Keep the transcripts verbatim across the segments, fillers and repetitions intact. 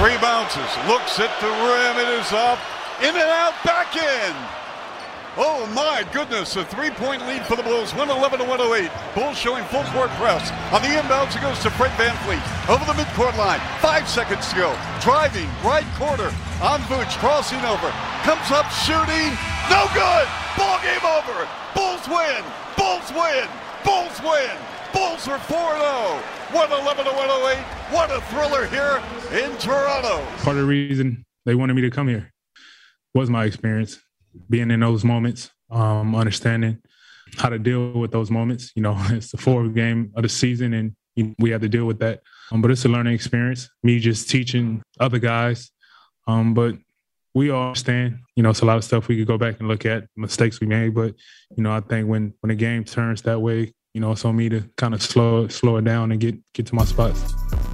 Three bounces, looks at the rim, it is up, in and out, back in. Oh my goodness, a three-point lead for the Bulls, one eleven to one oh eight. Bulls showing full court press. On the inbounds, it goes to Fred VanVleet. Over the midcourt line, five seconds to go. Driving, right corner, on Vooch, crossing over. Comes up, shooting, no good! Ball game over! Bulls win! Bulls win! Bulls win! Bulls are four and oh. one eleven to one oh eight. What a thriller here in Toronto. Part of the reason they wanted me to come here was my experience, being in those moments, um, understanding how to deal with those moments. You know, it's the fourth game of the season, and we have to deal with that. Um, but it's a learning experience, me just teaching other guys. Um, but we all understand, you know, it's a lot of stuff we could go back and look at, mistakes we made. But, you know, I think when, when the game turns that way, you know, it's on me to kind of slow, slow it down and get, get to my spots.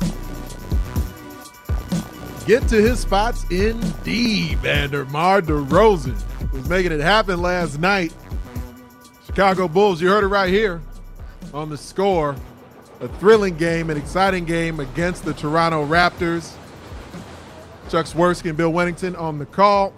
Get to his spots indeed, man. DeMar DeRozan was making it happen last night. Chicago Bulls, you heard it right here on The Score. A thrilling game, an exciting game against the Toronto Raptors. Chuck Swirsky and Bill Wennington on the call.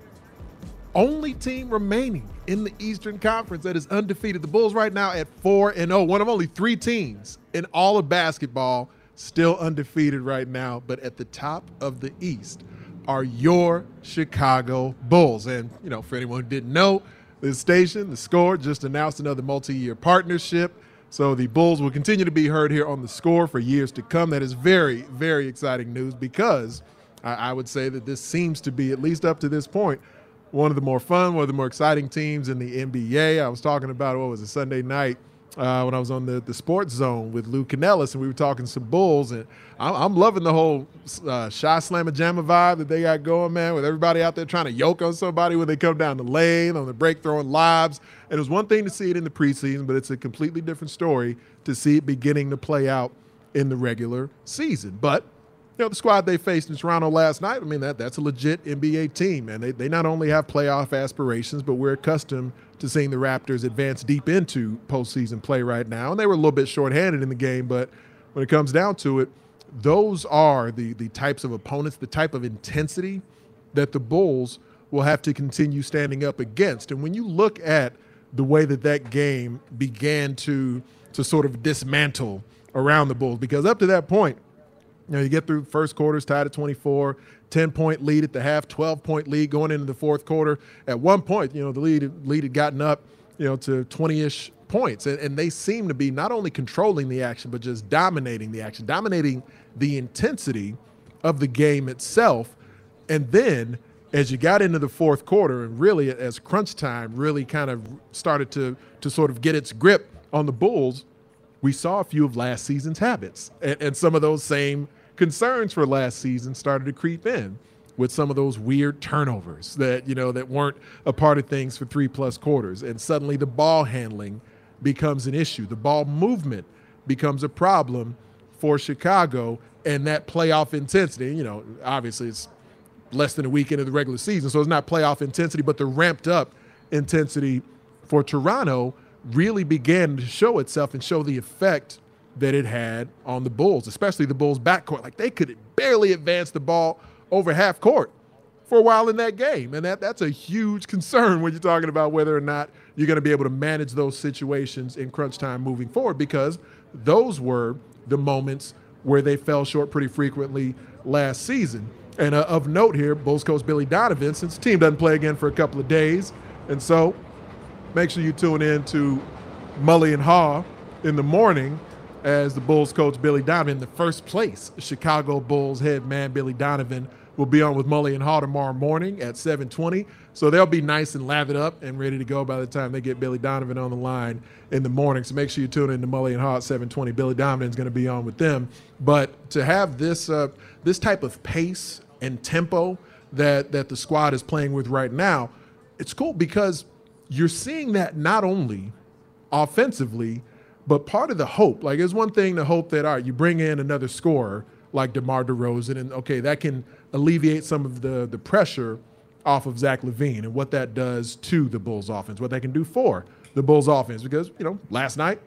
Only team remaining in the Eastern Conference that is undefeated. The Bulls right now at four and oh, one of only three teams in all of basketball still undefeated right now. But at the top of the East are your Chicago Bulls. And, you know, for anyone who didn't know, this station, The Score, just announced another multi-year partnership. So the Bulls will continue to be heard here on The Score for years to come. That is very, very exciting news because I, I would say that this seems to be, at least up to this point, one of the more fun, one of the more exciting teams in the N B A. I was talking about, what was it, Sunday night uh, when I was on the, the Sports Zone with Lou Canellis, and we were talking some Bulls, and I'm, I'm loving the whole uh, Shy Slamma Jamma vibe that they got going, man, with everybody out there trying to yoke on somebody when they come down the lane, on the break, throwing lobs. And it was one thing to see it in the preseason, but it's a completely different story to see it beginning to play out in the regular season. But you know, the squad they faced in Toronto last night, I mean, that that's a legit N B A team, and they, they not only have playoff aspirations, but we're accustomed to seeing the Raptors advance deep into postseason play right now. And they were a little bit shorthanded in the game, but when it comes down to it, those are the, the types of opponents, the type of intensity that the Bulls will have to continue standing up against. And when you look at the way that that game began to, to sort of dismantle around the Bulls, because up to that point, you know, you get through first quarters tied at twenty-four, ten-point lead at the half, twelve-point lead going into the fourth quarter. At one point, you know, the lead, lead had gotten up, you know, to twenty-ish points. And, and they seem to be not only controlling the action, but just dominating the action, dominating the intensity of the game itself. And then as you got into the fourth quarter and really as crunch time really kind of started to, to sort of get its grip on the Bulls, we saw a few of last season's habits. And, and some of those same concerns for last season started to creep in with some of those weird turnovers that, you know, that weren't a part of things for three plus quarters. And suddenly the ball handling becomes an issue. The ball movement becomes a problem for Chicago, and that playoff intensity, you know, obviously it's less than a week into the regular season, so it's not playoff intensity, but the ramped up intensity for Toronto really began to show itself and show the effect that it had on the Bulls, especially the Bulls' backcourt. Like, they could barely advance the ball over half court for a while in that game. And that that's a huge concern when you're talking about whether or not you're going to be able to manage those situations in crunch time moving forward, because those were the moments where they fell short pretty frequently last season. And uh, of note here, Bulls coach Billy Donovan, since the team doesn't play again for a couple of days, and so make sure you tune in to Mully and Haw in the morning as the Bulls coach Billy Donovan, the first place Chicago Bulls head man Billy Donovan, will be on with Mully and Haw tomorrow morning at seven twenty. So they'll be nice and lathered up and ready to go by the time they get Billy Donovan on the line in the morning. So make sure you tune in to Mully and Haw at seven twenty. Billy Donovan's going to be on with them. But to have this uh, this type of pace and tempo that that the squad is playing with right now, it's cool because you're seeing that not only offensively, but part of the hope. Like, it's one thing to hope that, all right, you bring in another scorer like DeMar DeRozan, and, okay, that can alleviate some of the, the pressure off of Zach LaVine and what that does to the Bulls offense, what that can do for the Bulls offense. Because, you know, last night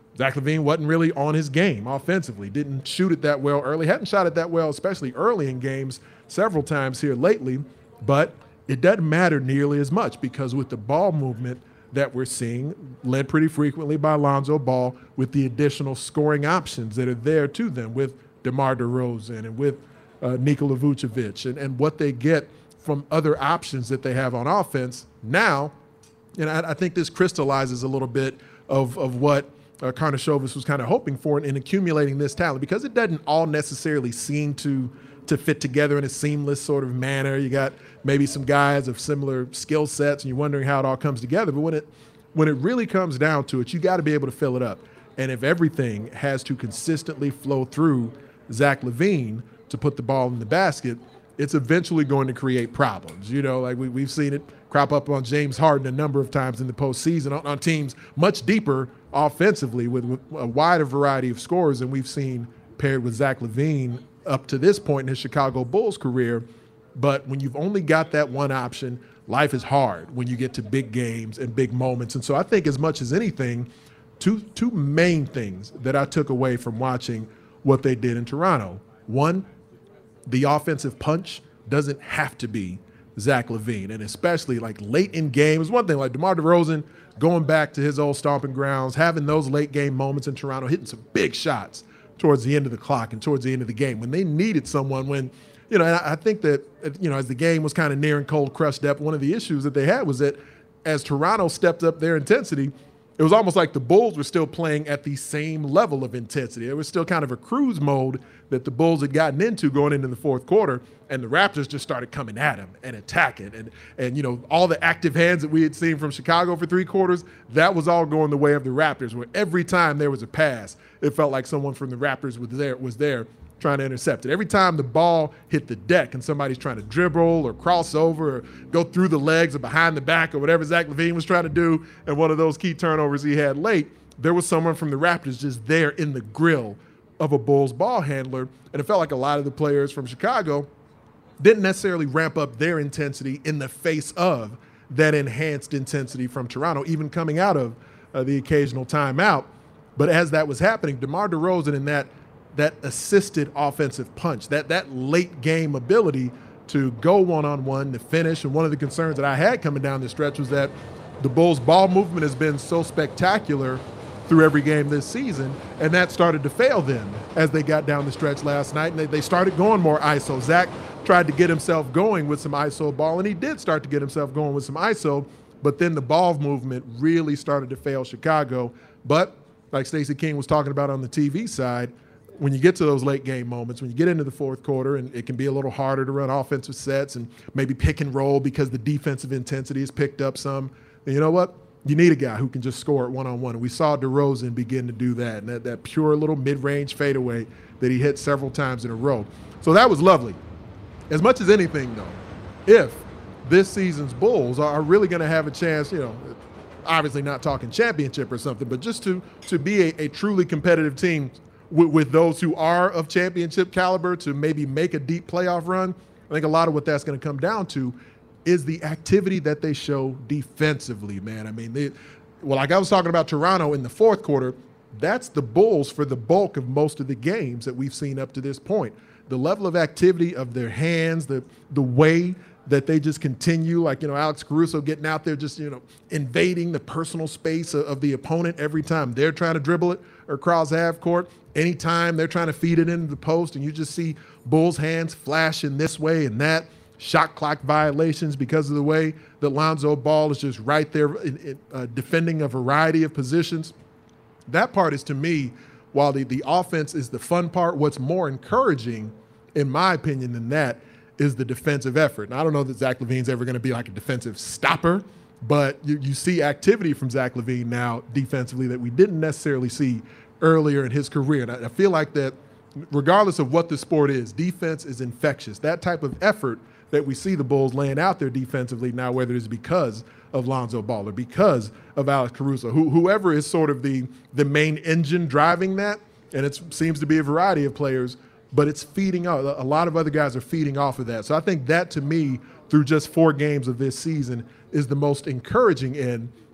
Zach LaVine wasn't really on his game offensively, didn't shoot it that well early, hadn't shot it that well, especially early in games several times here lately, but it doesn't matter nearly as much because with the ball movement that we're seeing, led pretty frequently by Lonzo Ball, with the additional scoring options that are there to them with DeMar DeRozan and with uh, Nikola Vucevic and, and what they get from other options that they have on offense now. And I, I think this crystallizes a little bit of, of what uh, Karnisovas was kind of hoping for in, in accumulating this talent, because it doesn't all necessarily seem to to fit together in a seamless sort of manner. You got maybe some guys of similar skill sets and you're wondering how it all comes together. But when it when it really comes down to it, you got to be able to fill it up. And if everything has to consistently flow through Zach LaVine to put the ball in the basket, it's eventually going to create problems. You know, like we, we've seen it crop up on James Harden a number of times in the postseason on, on teams much deeper offensively with, with a wider variety of scores than we've seen paired with Zach LaVine up to this point in his Chicago Bulls career. But when you've only got that one option, life is hard when you get to big games and big moments. And so I think as much as anything, two two main things that I took away from watching what they did in Toronto. One, the offensive punch doesn't have to be Zach LaVine, and especially like late in games. One thing, like DeMar DeRozan going back to his old stomping grounds, having those late game moments in Toronto, hitting some big shots towards the end of the clock and towards the end of the game when they needed someone. When, you know, and I think that, you know, as the game was kind of nearing cold crush depth, one of the issues that they had was that as Toronto stepped up their intensity, it was almost like the Bulls were still playing at the same level of intensity. It was still kind of a cruise mode that the Bulls had gotten into going into the fourth quarter, and the Raptors just started coming at them and attacking. And, and you know, all the active hands that we had seen from Chicago for three quarters, that was all going the way of the Raptors, where every time there was a pass, it felt like someone from the Raptors was there, was there trying to intercept it. Every time the ball hit the deck and somebody's trying to dribble or cross over or go through the legs or behind the back or whatever Zach LaVine was trying to do, and one of those key turnovers he had late, there was someone from the Raptors just there in the grill of a Bulls ball handler. And it felt like a lot of the players from Chicago didn't necessarily ramp up their intensity in the face of that enhanced intensity from Toronto, even coming out of uh, the occasional timeout. But as that was happening, DeMar DeRozan in that that assisted offensive punch, that that late game ability to go one-on-one, to finish. And one of the concerns that I had coming down the stretch was that the Bulls' ball movement has been so spectacular through every game this season, and that started to fail them as they got down the stretch last night, and they, they started going more I S O. Zach tried to get himself going with some I S O ball, and he did start to get himself going with some I S O, but then the ball movement really started to fail Chicago. But like Stacey King was talking about on the T V side, when you get to those late game moments, when you get into the fourth quarter, and it can be a little harder to run offensive sets and maybe pick and roll because the defensive intensity is picked up some, and you know what? You need a guy who can just score it one-on-one. And we saw DeRozan begin to do that, and that, that pure little mid-range fadeaway that he hit several times in a row. So that was lovely. As much as anything, though, if this season's Bulls are really going to have a chance, you know, obviously not talking championship or something, but just to, to be a, a truly competitive team with, with those who are of championship caliber to maybe make a deep playoff run, I think a lot of what that's going to come down to is the activity that they show defensively, man. I mean, they, well, like I was talking about Toronto in the fourth quarter, that's the Bulls for the bulk of most of the games that we've seen up to this point. The level of activity of their hands, the the way that they just continue, like, you know, Alex Caruso getting out there just, you know, invading the personal space of, of the opponent every time they're trying to dribble it or cross half court. Anytime they're trying to feed it into the post, and you just see Bulls' hands flashing this way and that. Shot clock violations because of the way that Lonzo Ball is just right there in, in, uh, defending a variety of positions. That part is, to me, while the, the offense is the fun part, what's more encouraging, in my opinion, than that is the defensive effort. And I don't know that Zach LaVine's ever going to be like a defensive stopper, but you, you see activity from Zach LaVine now defensively that we didn't necessarily see earlier in his career. And I, I feel like that regardless of what the sport is, defense is infectious. That type of effort that we see the Bulls laying out there defensively now, whether it's because of Lonzo Ball or because of Alex Caruso, who, whoever is sort of the, the main engine driving that, and it seems to be a variety of players, but it's feeding off. A lot of other guys are feeding off of that. So I think that, to me, through just four games of this season, is the most encouraging end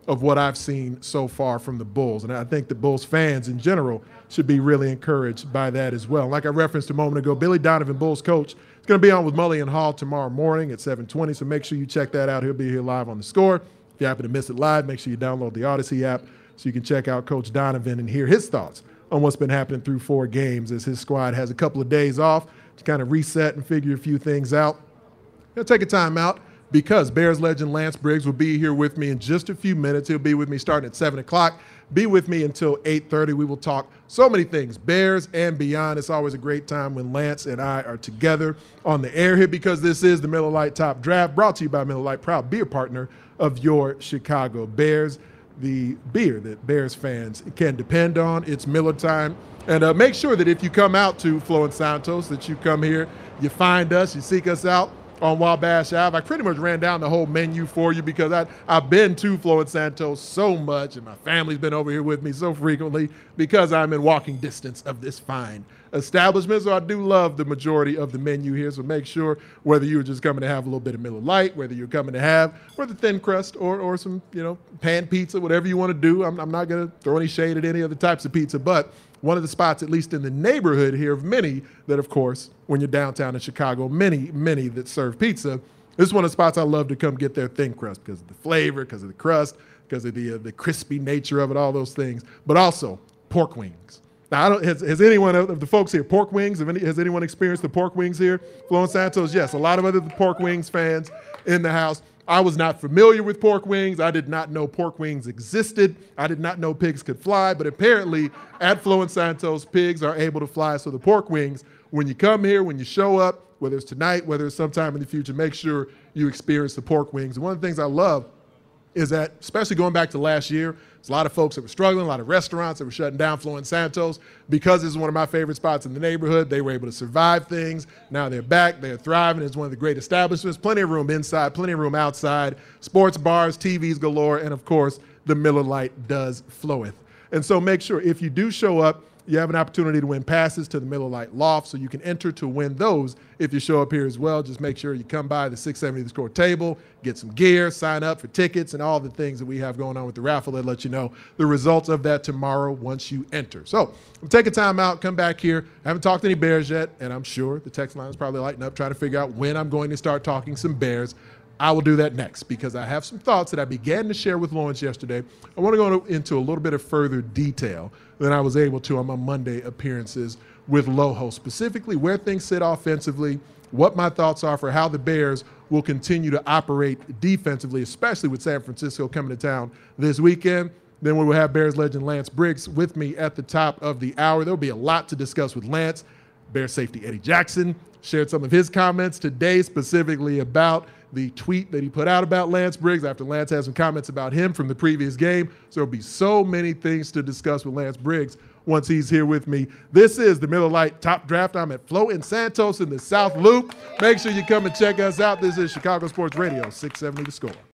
of what I've seen so far from the Bulls. And I think the Bulls fans in general should be really encouraged by that as well. Like I referenced a moment ago, Billy Donovan, Bulls coach, is going to be on with Mully and Hall tomorrow morning at seven twenty, so make sure you check that out. He'll be here live on The Score. If you happen to miss it live, make sure you download the Odyssey app so you can check out Coach Donovan and hear his thoughts on what's been happening through four games as his squad has a couple of days off to kind of reset and figure a few things out. He'll take a time out because Bears legend Lance Briggs will be here with me in just a few minutes. He'll be with me starting at seven o'clock. Be with me until eight thirty. We will talk so many things, Bears and beyond. It's always a great time when Lance and I are together on the air here because this is the Miller Lite Top Draft, brought to you by Miller Lite, proud beer partner of your Chicago Bears. The beer that Bears fans can depend on. It's Miller time. And uh, make sure that if you come out to Flo and Santos, that you come here, you find us, you seek us out on Wabash Ave. I pretty much ran down the whole menu for you because I, I've been to Flo and Santos so much, and my family's been over here with me so frequently because I'm in walking distance of this fine establishment. So I do love the majority of the menu here. So make sure whether you're just coming to have a little bit of Miller Lite, whether you're coming to have whether thin crust or or some, you know, pan pizza, whatever you want to do. I'm, I'm not going to throw any shade at any other types of pizza, but one of the spots, at least in the neighborhood here, of many that, of course, when you're downtown in Chicago, many, many that serve pizza, this is one of the spots I love to come get their thin crust because of the flavor, because of the crust, because of the uh, the crispy nature of it, all those things, but also pork wings. Now, I don't, has, has anyone of the folks here, pork wings, have any, has anyone experienced the pork wings here? Flo and Santos, yes. A lot of other pork wings fans in the house. I was not familiar with pork wings. I did not know pork wings existed. I did not know pigs could fly, but apparently at Flo and Santos, pigs are able to fly. So the pork wings, when you come here, when you show up, whether it's tonight, whether it's sometime in the future, make sure you experience the pork wings. And one of the things I love is that, especially going back to last year, there's a lot of folks that were struggling, a lot of restaurants that were shutting down Flo and Santos. Because this is one of my favorite spots in the neighborhood, they were able to survive things. Now they're back, they're thriving. It's one of the great establishments. Plenty of room inside, plenty of room outside, sports bars, T Vs galore, and of course, the Miller Lite does floweth. And so make sure if you do show up, you have an opportunity to win passes to the Miller Lite Loft, so you can enter to win those if you show up here as well. Just make sure you come by the six seventy The Score table, get some gear, sign up for tickets, and all the things that we have going on with the raffle that let you know the results of that tomorrow once you enter. So we'll take a time out, come back here. I haven't talked to any Bears yet, and I'm sure the text line is probably lighting up trying to figure out when I'm going to start talking some Bears. I will do that next because I have some thoughts that I began to share with Lawrence yesterday. I want to go into a little bit of further detail than I was able to on my Monday appearances with Loho, specifically where things sit offensively, what my thoughts are for how the Bears will continue to operate defensively, especially with San Francisco coming to town this weekend. Then we will have Bears legend Lance Briggs with me at the top of the hour. There'll be a lot to discuss with Lance. Bears safety Eddie Jackson shared some of his comments today specifically about the tweet that he put out about Lance Briggs after Lance had some comments about him from the previous game. So there'll be so many things to discuss with Lance Briggs once he's here with me. This is the Miller Lite Top Draft. I'm at Flo and Santos in the South Loop. Make sure you come and check us out. This is Chicago Sports Radio, six seventy The Score.